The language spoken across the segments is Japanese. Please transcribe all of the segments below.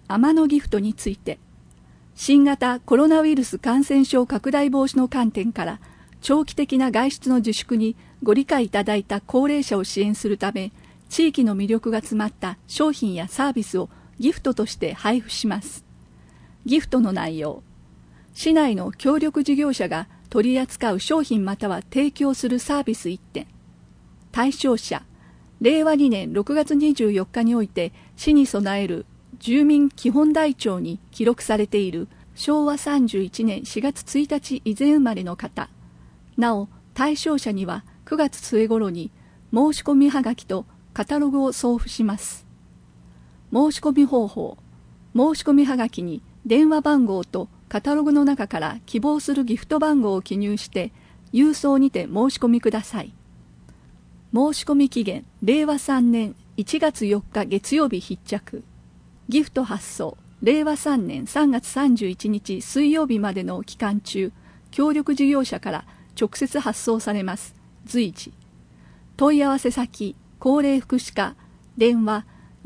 天野ギフトについて、新型コロナウイルス感染症拡大防止の観点から長期的な外出の自粛にご理解いただいた高齢者を支援するため、地域の魅力が詰まった商品やサービスをギフトとして配布します。ギフトの内容、市内の協力事業者が取り扱う商品または提供するサービス1点。対象者、令和2年6月24日において市に備える住民基本台帳に記録されている昭和31年4月1日以前生まれの方。なお、対象者には9月末頃に申し込みはがきとカタログを送付します。申し込み方法、申し込みはがきに電話番号とカタログの中から希望するギフト番号を記入して郵送にて申し込みください。申し込み期限、令和3年1月4日月曜日必着。ギフト発送、令和3年3月31日水曜日までの期間中、協力事業者から直接発送されます。随時。問い合わせ先、高齢福祉課、電話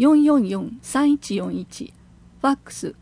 444-3141、ファックス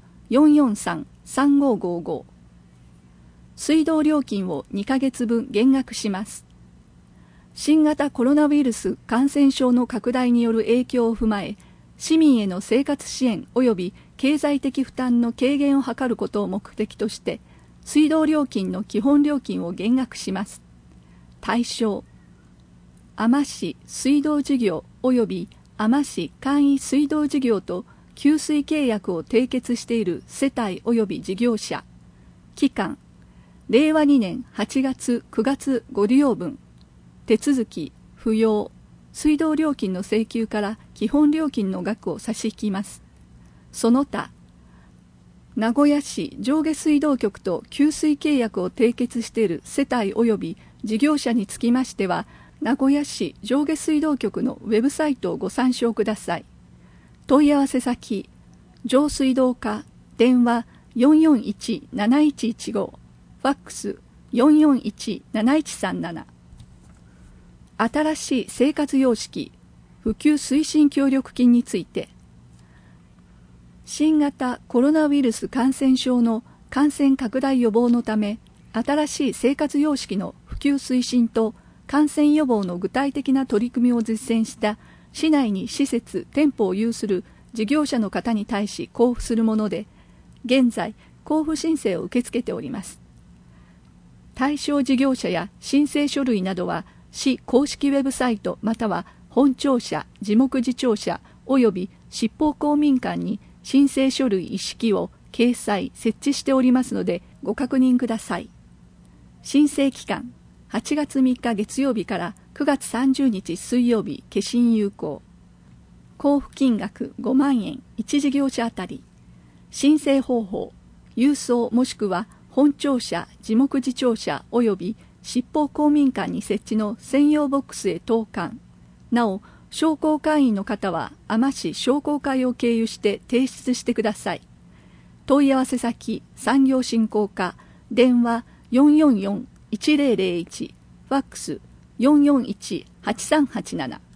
443-3555。水道料金を2ヶ月分減額します。新型コロナウイルス感染症の拡大による影響を踏まえ、市民への生活支援及び経済的負担の軽減を図ることを目的として、水道料金の基本料金を減額します。対象、海士市水道事業及び海士市簡易水道事業と給水契約を締結している世帯及び事業者。期間、令和2年8月9月ご利用分。手続き不要。水道料金の請求から基本料金の額を差し引きます。その他、名古屋市上下水道局と給水契約を締結している世帯及び事業者につきましては、名古屋市上下水道局のウェブサイトをご参照ください。問い合わせ先、上水道課、電話441-7115、ファックス441-7137。新しい生活様式普及推進協力金について、新型コロナウイルス感染症の感染拡大予防のため、新しい生活様式の普及推進と感染予防の具体的な取り組みを実践した市内に施設・店舗を有する事業者の方に対し交付するもので、現在交付申請を受け付けております。対象事業者や申請書類などは市公式ウェブサイトまたは本庁舎、事務次長舎および執法公民館に申請書類一式を掲載・設置しておりますのでご確認ください。申請期間、8月3日月曜日から9月30日水曜日消印有効。交付金額5万円1事業者あたり。申請方法、郵送もしくは本庁舎、事務次長舎および執法公民館に設置の専用ボックスへ投函。なお、商工会員の方は海士商工会を経由して提出してください。問い合わせ先、産業振興課、電話444-1001、ファックス441-8387。